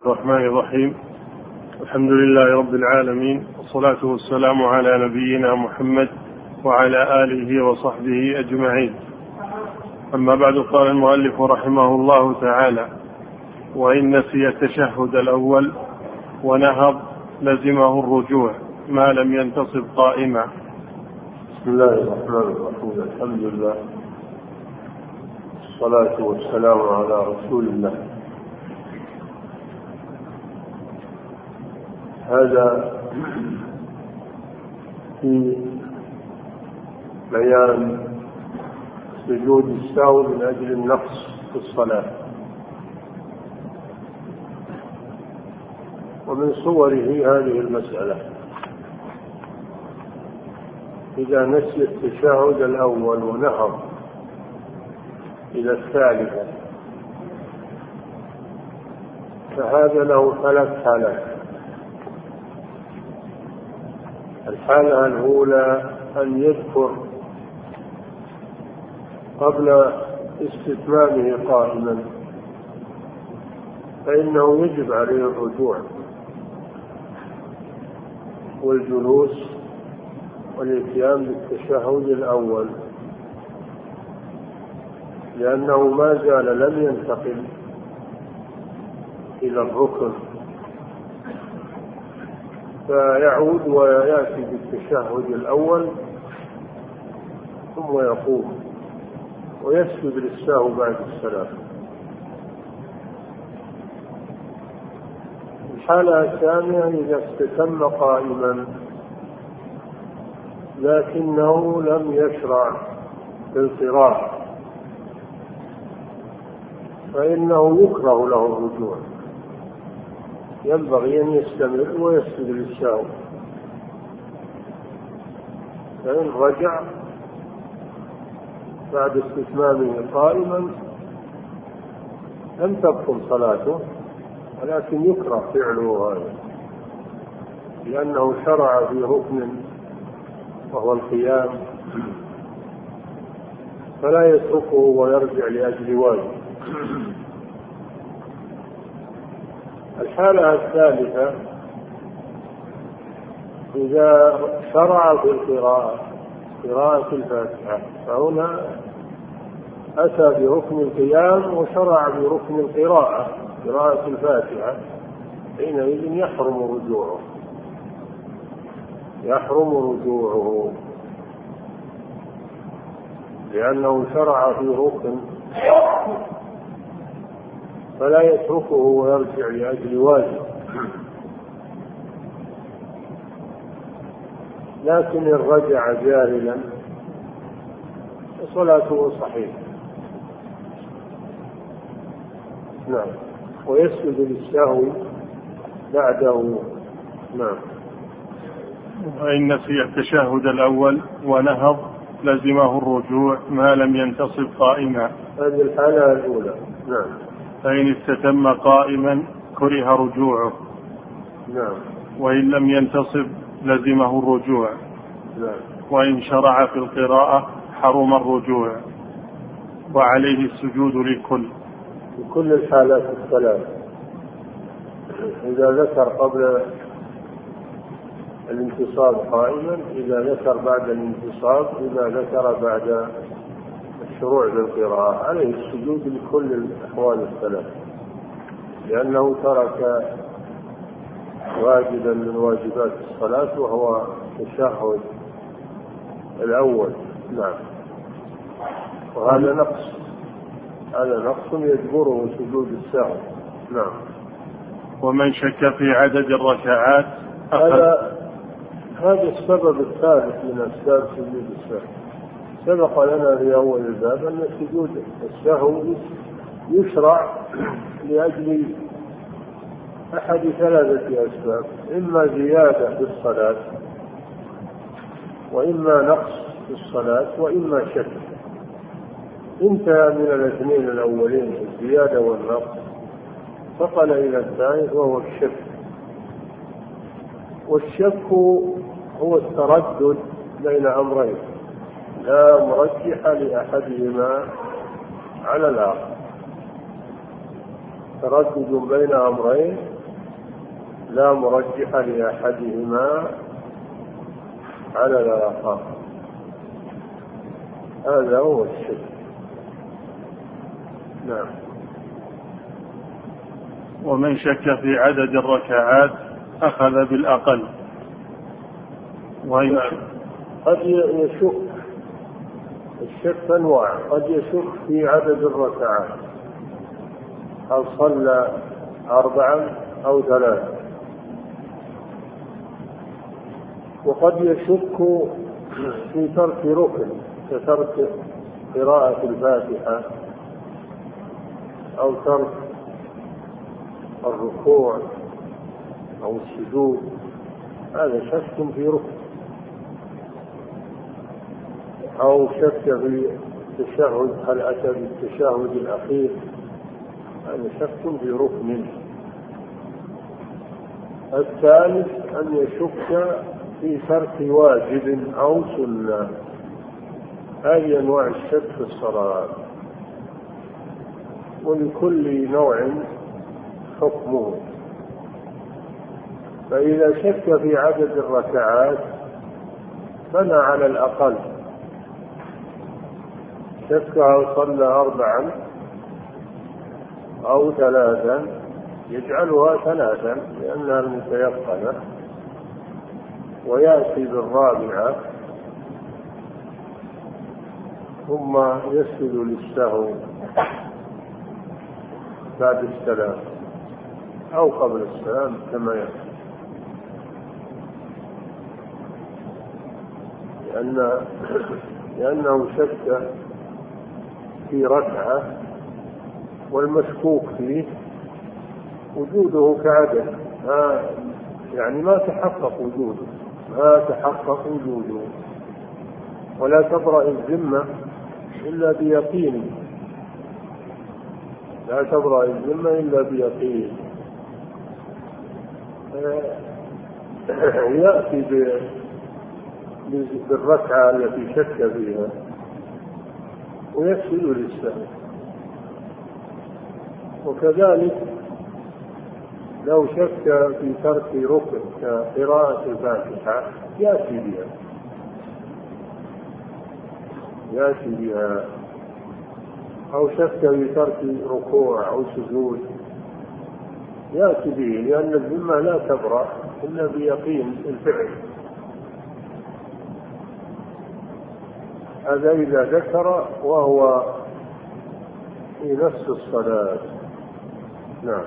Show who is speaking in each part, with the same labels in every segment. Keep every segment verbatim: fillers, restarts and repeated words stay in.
Speaker 1: الرحمن الرحيم. الحمد لله رب العالمين، والصلاة والسلام على نبينا محمد وعلى آله وصحبه أجمعين. أما بعد، قال المؤلف رحمه الله تعالى: وإن نسي التشهد الأول ونهض لزمه الرجوع ما لم ينتصب قائما.
Speaker 2: بسم الله الرحمن الرحيم. الحمد لله، الصلاة والسلام على رسول الله. هذا في بيان سجود السهو من أجل النقص في الصلاة، ومن صوره هذه المسألة: إذا نسي التشهد الأول ونهض إلى الثالثة فهذا له ثلاث حالات. الحالة الأولى أن يذكر قبل استتمامه قائما، فإنه يجب عليه الرجوع والجلوس والاتيان بالتشهد الأول، لأنه ما زال لم ينتقل إلى الركن، فيعود ويأتي بالتشهد الأول ثم يقوم ويسجد للسهو بعد السلام. الحالة الثانية: إذا استتم قائما لكنه لم يشرع في القراءة، فإنه يكره له الرجوع، ينبغي أن يستمر ويسجد للسهو. فإن رجع بعد استتمامه قائما لم تبطل صلاته، ولكن يكره فعله هذا، لأنه شرع في ركن وهو القيام، فلا يتركه ويرجع لأجل واجب. الحالة الثالثة: إذا شرع في القراءة قراءة الفاتحة، فهنا أتى بركن القيام وشرع بركن القراءة قراءة الفاتحة، حينئذ يحرم رجوعه يحرم رجوعه لأنه شرع في ركن فلا يتركه ويرجع لأجل واجب. لكن إن رجع جاهلا فصلاته صحيحة. نعم، ويسجد للسهو بعده. نعم.
Speaker 1: وإن نسي التشهد الأول ونهض لزمه الرجوع ما لم ينتصب قائما.
Speaker 2: هذه الحالة الأولى. نعم.
Speaker 1: فإن استتم قائما كره رجوعه.
Speaker 2: نعم.
Speaker 1: وإن لم ينتصب لزمه الرجوع.
Speaker 2: نعم.
Speaker 1: وإن شرع في القراءة حرم الرجوع، وعليه السجود للكل
Speaker 2: في كل الحالات الثلاث. إذا ذكر قبل الانتصاب قائما، إذا ذكر بعد الانتصاب، إذا ذكر بعد الشروع بالقراءة، عليه السجود لكل الأحوال الثلاث، لأنه ترك واجبا من واجبات الصلاة وهو التشهد الأول. نعم. وهذا نقص هذا نقص يجبره سجود السهو. نعم.
Speaker 1: ومن شك في عدد الركعات
Speaker 2: هذا هذا السبب الثالث من أسباب سجود السهو. سبق لنا في أول الباب أن سجود السهو يشرع لأجل أحد ثلاثة أسباب: إما زيادة في الصلاة، وإما نقص في الصلاة، وإما شك. انتهى من الاثنين الأولين الزيادة والنقص، فقل إلى الثالث وهو الشك. والشك هو التردد بين أمرين لا مرجح لأحدهما على الآخر، تردد بين أمرين لا مرجح لأحدهما على الآخر. هذا هو الشك. نعم.
Speaker 1: ومن شك في عدد الركعات أخذ بالأقل. وإن
Speaker 2: نعم. قد يشك، الشك أنواع، قد يشك في عدد الركعات هل صلى أربعا أو ثلاثة، وقد يشك في ترك ركن كترك قراءة الفاتحة أو ترك الركوع أو السجود، هذا شك في ركن. أو شك في التشهد هل أتى بالتشهد الأخير، هذا شك في ركن. الثالث أن يشك في ترك واجب أو سنة. هذه أنواع الشك في الصلاة، ولكل نوع حكمه. فإذا شك في عدد الركعات بنى على الأقل، شك هل صلى أربعا أو ثلاثا يجعلها ثلاثا لأنها المتيقنة، ويأتي بالرابعة ثم يسجد للسهو بعد السلام أو قبل السلام كما يأتي، لأن لأنه شك في ركعة والمشكوك فيه وجوده كعدم، يعني ما تحقق وجوده، ما تحقق وجوده، ولا تبرأ الذمة إلا بيقين، لا تبرأ الذمة إلا بيقين. يأتي بالركعة التي شك فيها ويسجد للسهو. وكذلك لو شك في ترك ركن كقراءة الفاتحة يأتي بها يأتي بها أو شك في ترك ركوع أو سجود يأتي به، لأن الذمة لا تبرأ إلا بيقين الفعل. هذا إذا ذكر وهو في نفس الصلاة. نعم.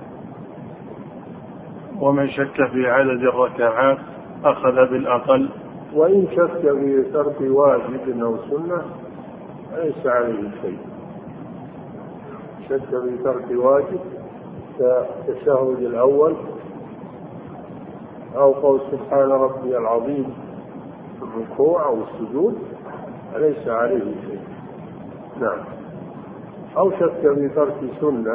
Speaker 1: ومن شك في عدد الركعات أخذ بالأقل.
Speaker 2: وإن شك في ترك واجب أو سنة ليس عليه شيء. شك في ترك واجب كالتشهد الأول أو قول سبحان ربي العظيم في الركوع أو السجود ليس عليه شيء. نعم. أو شك في ترك سنة،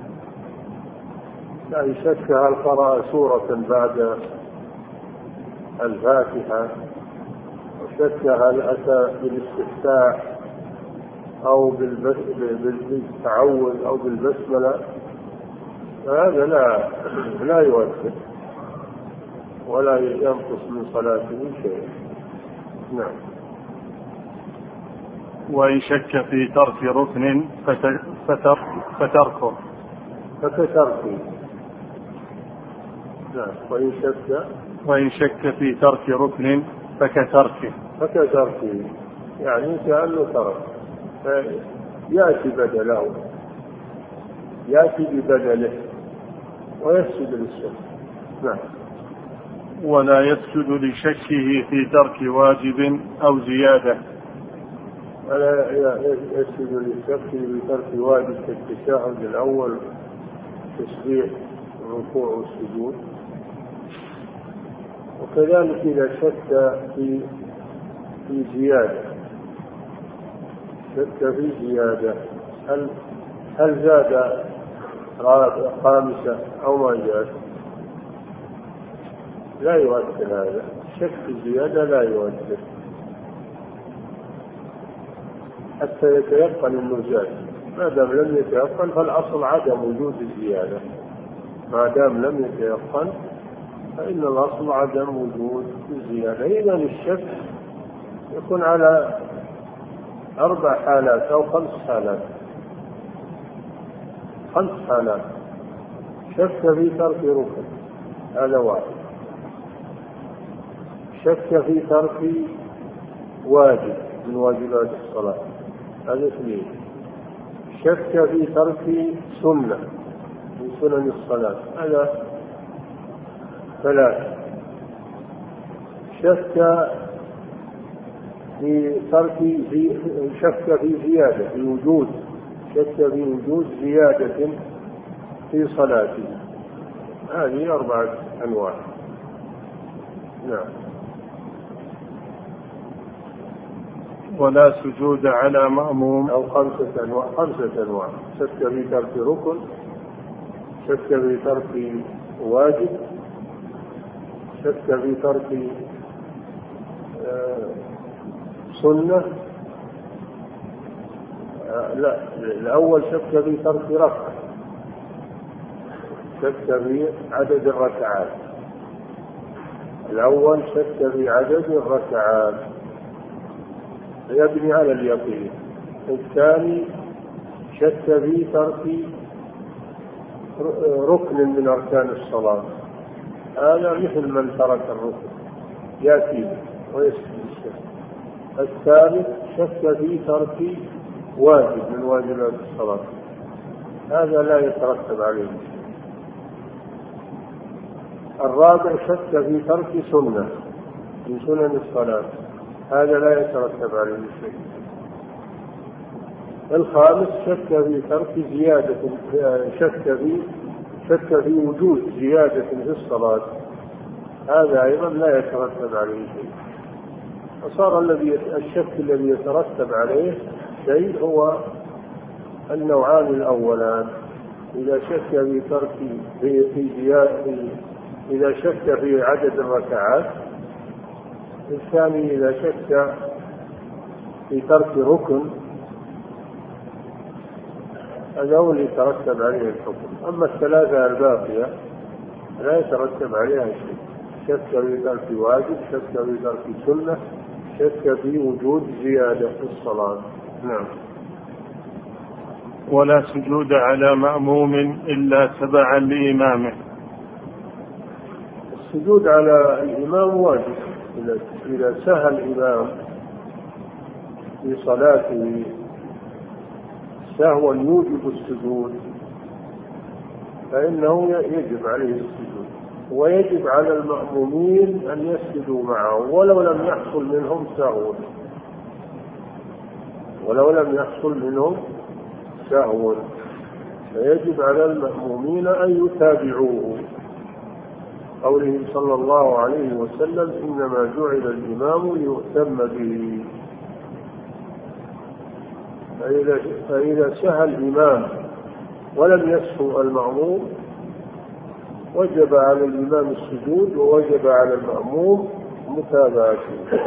Speaker 2: يعني شك هل قرأ سورة بعد الفاتحة، وشك هل أتى بالاستفتاح أو بالتعوذ أو بالبسملة، فهذا لا لا يؤثر ولا ينقص من صلاته شيء. نعم.
Speaker 1: وإن شك في ترك ركن فتر فتركه
Speaker 2: فكتركه. نعم. وإن شك
Speaker 1: وإن شك في ترك ركن فكتركه
Speaker 2: فكتركه يعني كأنه ترك، يأتي بدله، يأتي ببدله ويسجد للسهو. نعم.
Speaker 1: ولا يسجد لشكه في ترك واجب أو زيادة.
Speaker 2: ولا يسجد لشكه في ترك واجب كالتشهد الأول، تسبيح الركوع والسجود. وكذلك إذا شك في في زيادة، شك في زيادة هل هل زاد خامسة أو ما زاد، لا يؤثر هذا. شك في الزيادة لا يؤثر حتى يتيقن انه زاد. ما دام لم يتيقن فالاصل عدم وجود الزيادة. ما دام لم يتيقن فإن الأصل عدم وجود الزيادة. إذا الشك يكون على أربع حالات أو خمس حالات خمس حالات. شك في ترك ركن، هذا واحد. شك في ترك واجب من واجبات الصلاة، هذا اثنين. شك في ترك سنة من سنن الصلاة، هذا ثلاثة. شك في ترك زي... شك في زيادة في وجود شك في وجود زيادة في صلاته، هذه أربعة أنواع. نعم.
Speaker 1: ولا سجود على مأموم،
Speaker 2: أو خمسة أنواع خمسة أنواع شك في ترك ركن، شك في ترك واجب، شك في ترك آه سنة. آه لا، الأول شك في ترك ركعة، شك في عدد الركعات. الأول شك في عدد الركعات يبني على اليقين. الثاني شك في ترك ركن من أركان الصلاة، هذا مثل من ترك الركن يأتي ويسجد الشك. الثالث شك في ترك واجب من واجبات الصلاة، هذا لا يترتب عليه شيء. الرابع شك في ترك سنة من سنن الصلاة، هذا لا يترتب عليه شيء. الخامس شك في ترك زيادة، شك في شك في وجود زيادة في الصلاة، هذا أيضا لا يترتب عليه شيء. فصار الذي الشك الذي يترتب عليه شيء هو النوعان الأولان. إذا شك في ترك في زيادة، إذا شك في عدد الركعات. الثاني إذا شك في ترك ركن، هذا هو اللي يترتب عليه الحكم. أما الثلاثة الباقية لا يترتب عليها شيء. شك في ترك واجب، شك في ترك سنة، شك في وجود زيادة في الصلاة. نعم.
Speaker 1: ولا سجود على مأموم إلا تبعا لإمامه.
Speaker 2: السجود على الإمام واجب إذا سهى الإمام في صلاته سهوا يوجب السجود، فإنه يجب عليه السجود، ويجب على المأمومين أن يسجدوا معه ولو لم يحصل منهم سهو، ولو لم يحصل منهم سهو فيجب على المأمومين أن يتابعوه. قوله صلى الله عليه وسلم: إنما جعل الإمام ليؤتم به. فإذا, فإذا سهى الإمام ولم يسهو المأموم وجب على الإمام السجود، ووجب على المأموم متابعته.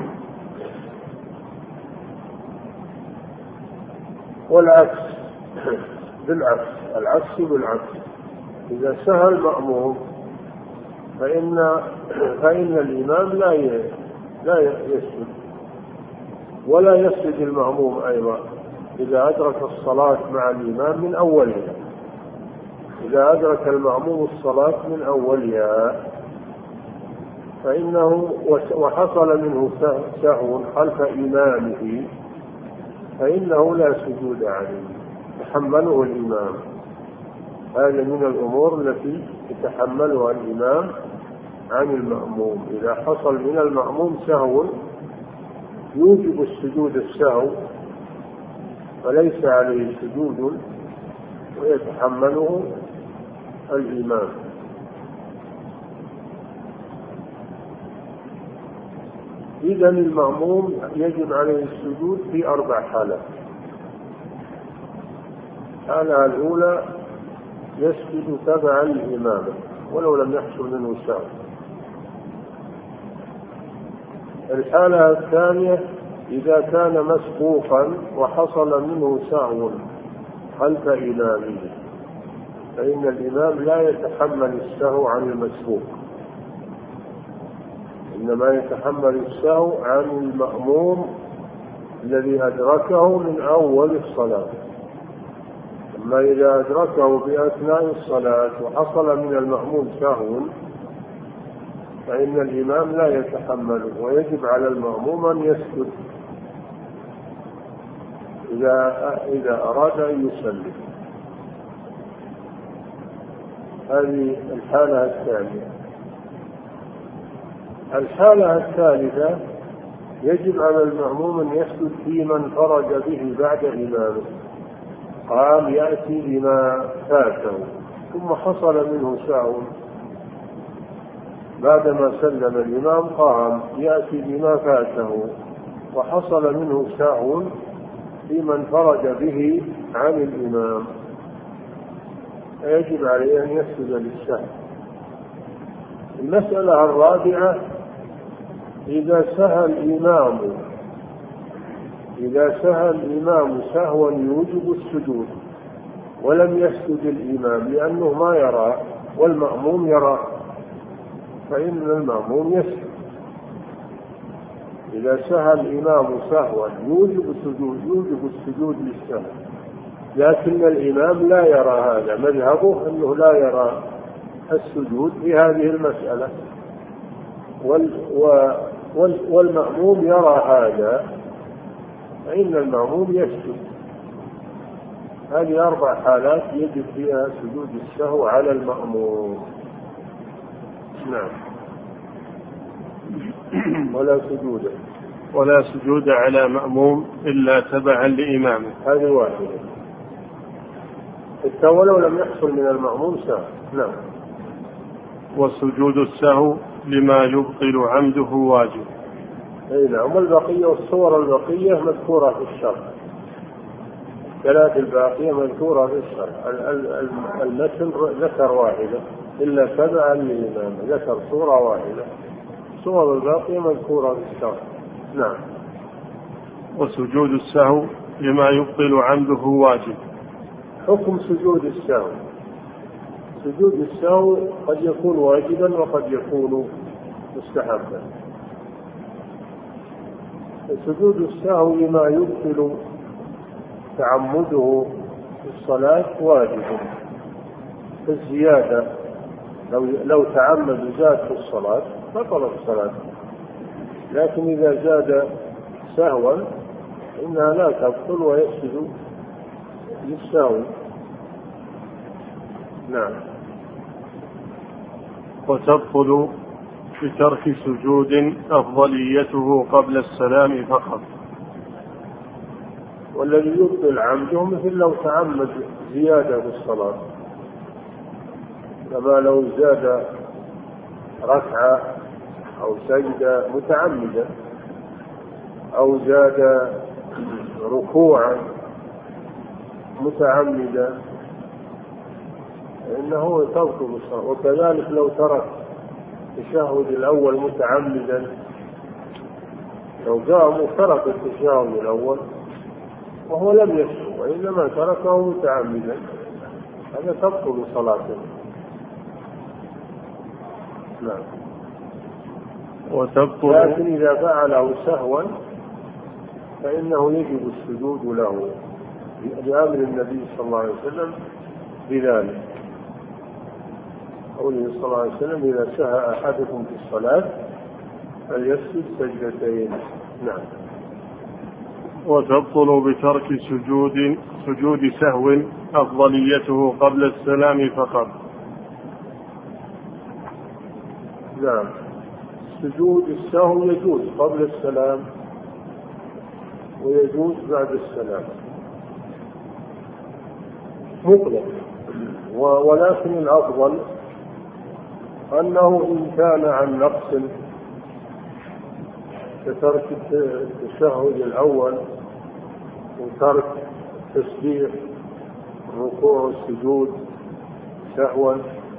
Speaker 2: والعكس بالعكس، العكس بالعكس، إذا سهى المأموم فإن فإن الإمام لا لا يسجد ولا يسجد المأموم أيضا إذا أدرك الصلاة مع الإمام من أولها. إذا أدرك المأموم الصلاة من أولها فإنه وحصل منه سهو خلف إمامه فإنه لا سجود عليه، يتحمله الإمام. هذا من الأمور التي يتحملها الإمام عن المأموم. إذا حصل من المأموم سهو يوجب السجود السهو وليس عليه سجود ويتحمله الإمام. إذا المأموم يجب عليه السجود في أربع حالات. الحالة الأولى يسجد تبعا للإمام ولو لم يحصل منه سهو. الحالة الثانية إذا كان مسبوقا وحصل منه سهو خلف إمامه فإن الإمام لا يتحمل السهو عن المسبوق، إنما يتحمل السهو عن المأموم الذي أدركه من أول الصلاة. أما إذا أدركه في أثناء الصلاة وحصل من المأموم سهو فإن الإمام لا يتحمله، ويجب على المأموم أن يسجد إذا إذا أراد أن يسلم. هذه الحالة الثانية. الحالة الثالثة يجب على المأموم أن يسجد في من فرج به بعد إمامه، قام يأتي بما فاته ثم حصل منه سهو بعدما سلم الإمام، قام يأتي بما فاته وحصل منه سهو في من فرج به عن الإمام، يجب عليه أن يسجد للسهو. المسألة الرابعة: إذا سهى الإمام إذا سهى الإمام سهوا يوجب السجود ولم يسجد الإمام لأنه ما يرى والمأموم يرى، فإن المأموم يسجد. إذا سهى الإمام سهوا يوجب السجود يوجب السجود للسهو، لكن الإمام لا يرى هذا، مذهبه أنه لا يرى السجود في هذه المسألة، والمأموم يرى هذا، فإن المأموم يسجد. هذه أربع حالات يجب فيها سجود السهو على المأموم. نعم. ولا سجود
Speaker 1: ولا سجود على مأموم إلا تبعا لإمامه.
Speaker 2: هذه واحدة. حتى ولو لم يحصل من المأموم سهو. نعم.
Speaker 1: وسجود السهو لما يبطل عمده واجب.
Speaker 2: أي نعم. والبقية والصور البقية مذكورة في الشرح، الثلاث الباقية مذكورة في الشرح. المتن ذكر واحدة إلا تبعا للإمام، ذكر صورة واحدة، الصور الباقية مذكورة في الشرح. نعم.
Speaker 1: وسجود السهو لما يبطل عمده واجب.
Speaker 2: حكم سجود السهو: سجود السهو قد يكون واجبا وقد يكون مستحبا. سجود السهو لما يبطل تعمده في الصلاة واجب. الزيادة لو لو تعمد زاد في الصلاة بطلت الصلاة، لكن إذا زاد سهوا إنها لا تبطل ويسجد للسهو. نعم.
Speaker 1: وتبطل بترك سجود أفضليته قبل السلام فقط.
Speaker 2: والذي يبطل عمده مثل لو تعمد زيادة في الصلاة، كما لو زاد ركعة أو سجدة متعمدا، أو زاد ركوعا متعمدا، إنه تبطل الصلاة. وكذلك لو ترك التشهد الأول متعمدا، لو قام وترك التشهد الأول وهو لم يسجد وإنما تركه متعمدا، هذا تبطل صلاته. نعم.
Speaker 1: وتبطل.
Speaker 2: لكن إذا فعله سهوا فإنه يجب السجود له بأمر النبي صلى الله عليه وسلم بذلك، قوله صلى الله عليه وسلم: إذا سهى أحدكم في الصلاة فليسجد سجدتين. نعم.
Speaker 1: وتبطل بترك سجود سجود سهو أفضليته قبل السلام فقط.
Speaker 2: نعم. سجود السهو يجوز قبل السلام ويجوز بعد السلام مطلق، ولكن الأفضل أنه إن كان عن نقص كترك التشهد الأول وترك تسبيح الركوع والسجود سهوا،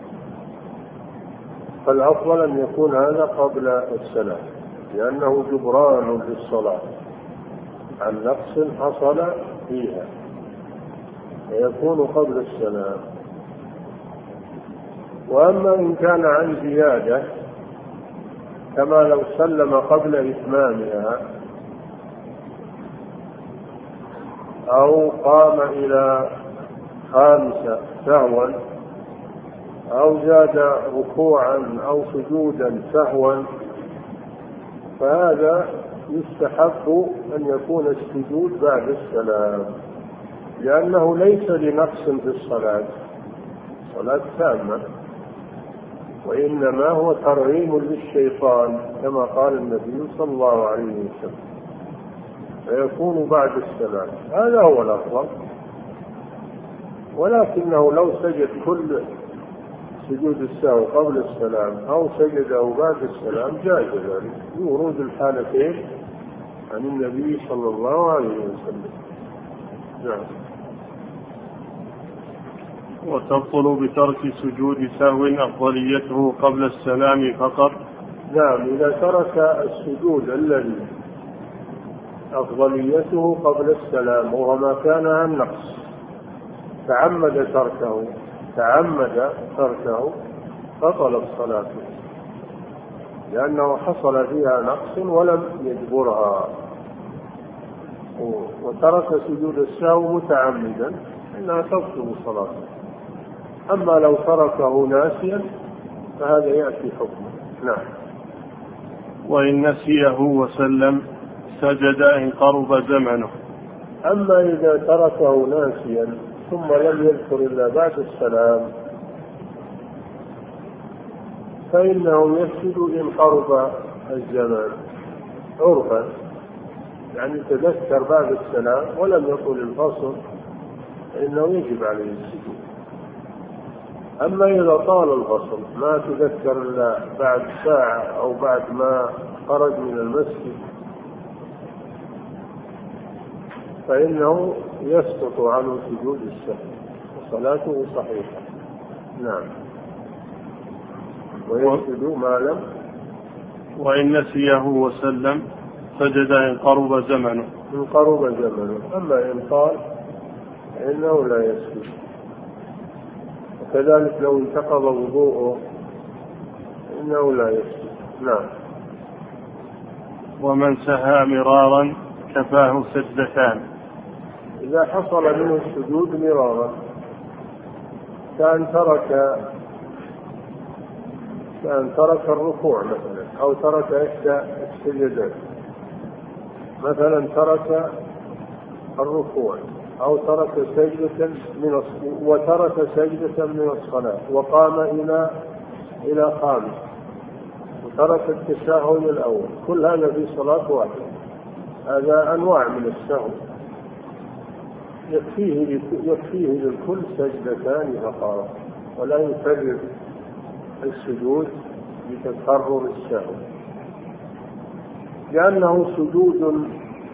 Speaker 2: فالأفضل أن يكون هذا قبل السلام، لأنه جبران للصلاة عن نقص حصل فيها، فيكون قبل السلام. وأما إن كان عن زيادة كما لو سلم قبل إتمامها أو قام إلى خامسة سهوا أو زاد ركوعا أو سجودا سهوا، فهذا يستحب أن يكون السجود بعد السلام، لأنه ليس لنقص في الصلاة، صلاة تامة، وإنما هو ترغيم للشيطان كما قال النبي صلى الله عليه وسلم، فيكون بعد السلام، هذا هو الأفضل. ولكنه لو سجد كل سجود السهو قبل السلام أو سجده بعد السلام جاز ذلك بورود الحالتين عن النبي صلى الله عليه وسلم. نعم.
Speaker 1: وتبطل بترك سجود سهو أفضليته قبل السلام فقط.
Speaker 2: نعم، إذا ترك السجود الذي أفضليته قبل السلام وهو ما كان عن نقص، تعمد تركه تعمد تركه بطلت صلاته، لأنه حصل فيها نقص ولم يجبرها، وترك سجود السهو متعمدا إنها تبطل صلاته. أما لو تركه ناسيا فهذا يأتي حكمه. نعم.
Speaker 1: وإن نسيه وسلم سجد إن قرب زمنه.
Speaker 2: أما إذا تركه ناسيا ثم لم يذكر إلا بعد السلام فإنه يسجد إن قرب الزمان عرفا، يعني تذكر بعد السلام ولم يطل الفصل فإنه يجب عليه السجود. أما إذا طال الفصل ما تذكر إلا بعد ساعة أو بعد ما خرج من المسجد فإنه يسقط عنه سجود السهو وصلاته صحيحة. نعم. ويسجد ما لم.
Speaker 1: وإن نسيه وسلم سجد إن قرب زمنه.
Speaker 2: إن قرب زمنه. أما إن طال فإنه لا يسجد. وكذلك لو انتقض وضوءه إنه لا يسجد. نعم.
Speaker 1: ومن سهى مرارا كفاه سجدتان.
Speaker 2: إذا حصل منه السجود مرارا كان ترك كان ترك الركوع مثلا أو ترك إحدى السجدات، مثلا ترك الركوع أو ترك سجدة من وترك سجدة من الصلاة وقام إلى إلى خامس وترك التشهد الأول، كل هذا في صلاة واحدة، هذا أنواع من السهو، يكفيه يكفيه للكل سجدتان فقط ولا يكرر السجود لتكرر السهو، لأنه سجود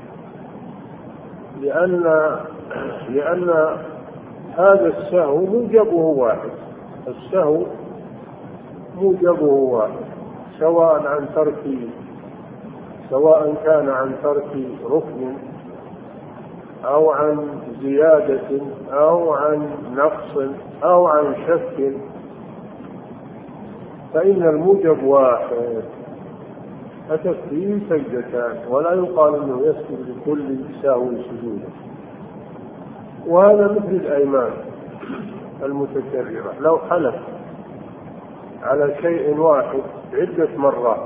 Speaker 2: لأن لأن هذا السهو موجبه واحد، السهو موجبه واحد، سواء عن ترك سواء كان عن ترك ركن أو عن زيادة أو عن نقص أو عن شك، فإن الموجب واحد فتكفيه سجدتان ولا يقال أنه يسجد لكل سهو سجودا. وهذا مثل الأيمان المتكررة، لو حلف على شيء واحد عدة مرات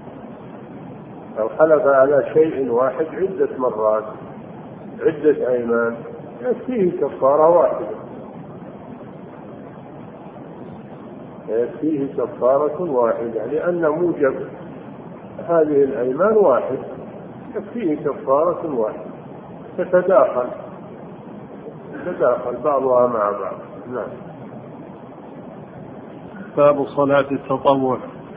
Speaker 2: لو حلف على شيء واحد عدة مرات عدة أيمان يكفيه كفارة واحدة يكفيه كفارة واحدة لأن موجب هذه الأيمان واحد، يكفيه كفارة واحدة تتداخل تتداخل بعضها مع بعض. نعم.
Speaker 1: باب صلاة التطوع.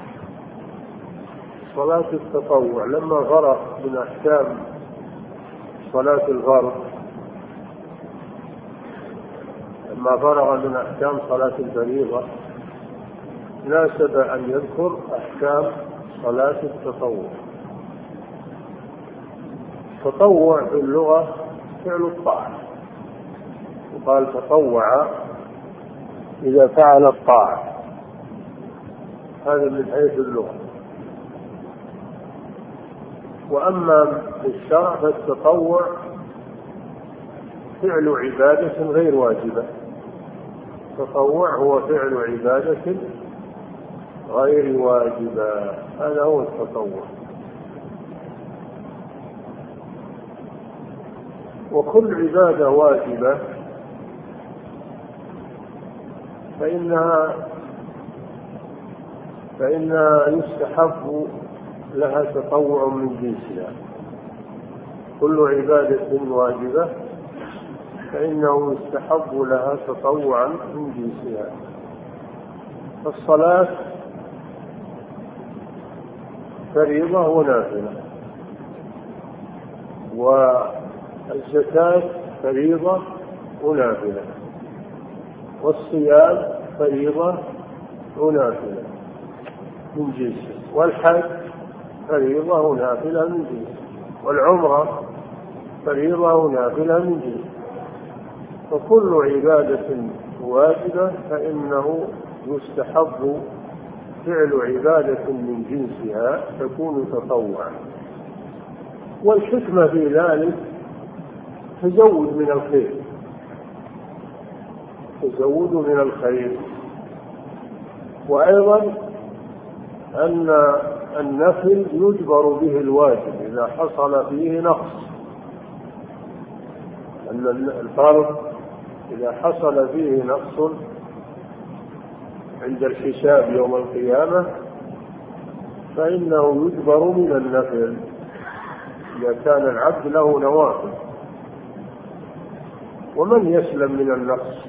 Speaker 2: صلاة التطوع لما فرغ من أحكام صلاة الفرض لما فرغ من أحكام صلاة الفريضة ناسب أن يذكر أحكام صلاة التطوع. تطوع في اللغة فعل الطاعة، وقال تطوع إذا فعل الطاعة، هذا من حيث اللغة. وأما الشرع فالتطوع فعل عبادة غير واجبة. التطوع هو فعل عبادة غير واجبة، هذا هو التطوع. وكل عبادة واجبة فإنها فإنها يستحب لها تطوع من جنسها. كل عبادة واجبة فإنه يستحب لها تطوعا من جنسها. الصلاة فريضة ونافلة، والزكاة فريضة ونافلة، والصيام فريضة ونافلة من جنسه، والحج فريضة ونافلة من جنسه، والعمرة فريضة ونافلة من جنسه. فكل عبادة واجبة فإنه يستحب فعل عبادة من جنسها تكون تطوعا. والحكمة في ذلك تزود من الخير، تزود من الخير. وأيضا أن النفل يجبر به الواجب إذا حصل فيه نقص، أن الفرض إذا حصل فيه نقص عند الحساب يوم القيامة فإنه يجبر من النفل إذا كان العبد له نوافل. ومن يسلم من النقص؟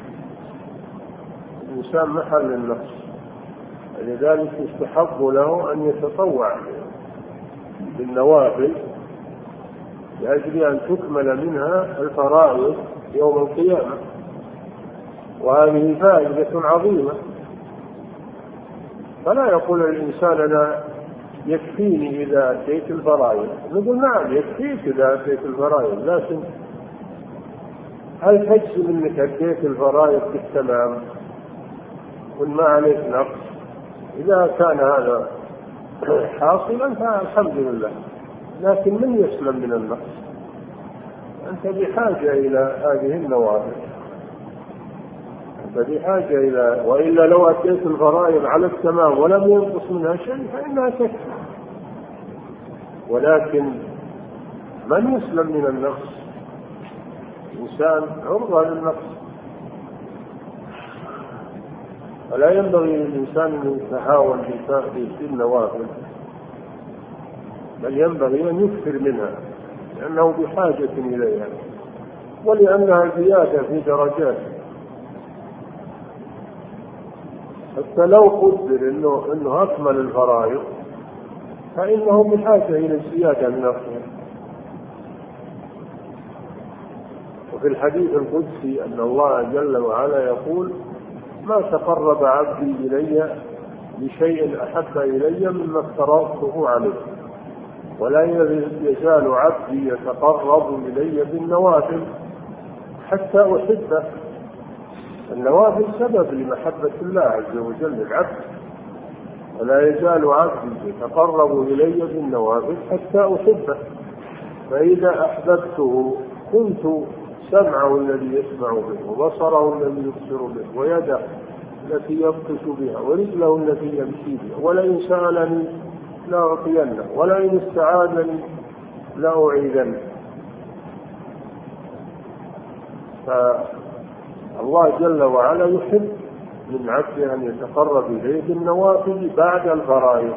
Speaker 2: الإنسان محل النقص، لذلك يستحب له أن يتطوع بالنوافل لأجل أن تكمل منها الفرائض يوم القيامة. وهذه فائدة عظيمة. فلا يقول الإنسان أنا يكفيني إذا أتيت الفرائض، نقول نعم يكفيك إذا أتيت الفرائض، لكن هل تجزم أنك أتيت الفرائض بالتمام وما عليك نقص؟ إذا كان هذا حاصلا فالحمد لله، لكن من يسلم من النقص؟ أنت بحاجة إلى هذه النوافل، أنت بحاجة إلى، وإلا لو أتيت الفرائض على التمام ولم ينقص منها شيء فإنها تكفي. ولكن من يسلم من النقص؟ الإنسان عرضة للنقص، فلا ينبغي للإنسان أن يتهاون في النوافل، بل ينبغي أن يكثر منها لأنه بحاجة إليها، ولأنها زيادة في درجاته. حتى لو قدر إنه, إنه أكمل الفرائض فإنه بحاجة إلى الزيادة من الخير. وفي الحديث القدسي أن الله جل وعلا يقول: ما تقرب عبدي إلي بشيء أحب إلي مما افترضته عليه، ولا يزال عبدي يتقرب إلي بالنوافل حتى أحبه. النوافل سبب لمحبة الله عز وجل للعبد، ولا يزال عبدي يتقرب إلي بالنوافل حتى أحبه، فإذا أحببته كنت سمعه الذي يسمع به، وبصره الذي يبصر به، ويده التي يبطش بها، ورجله التي يمشي بها، ولئن سألني لأعطينه، ولئن استعاذني لأعيذنه. فالله جل وعلا يحب من عبده أن يتقرب إليه بالنوافل بعد الفرائض.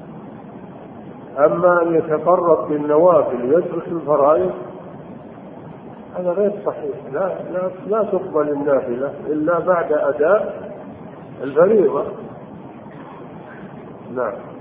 Speaker 2: أما أن يتقرب بالنوافل ويترك الفرائض هذا غير صحيح. لا, لا, لا تقبل النافلة إلا بعد أداء الفريضة. نعم.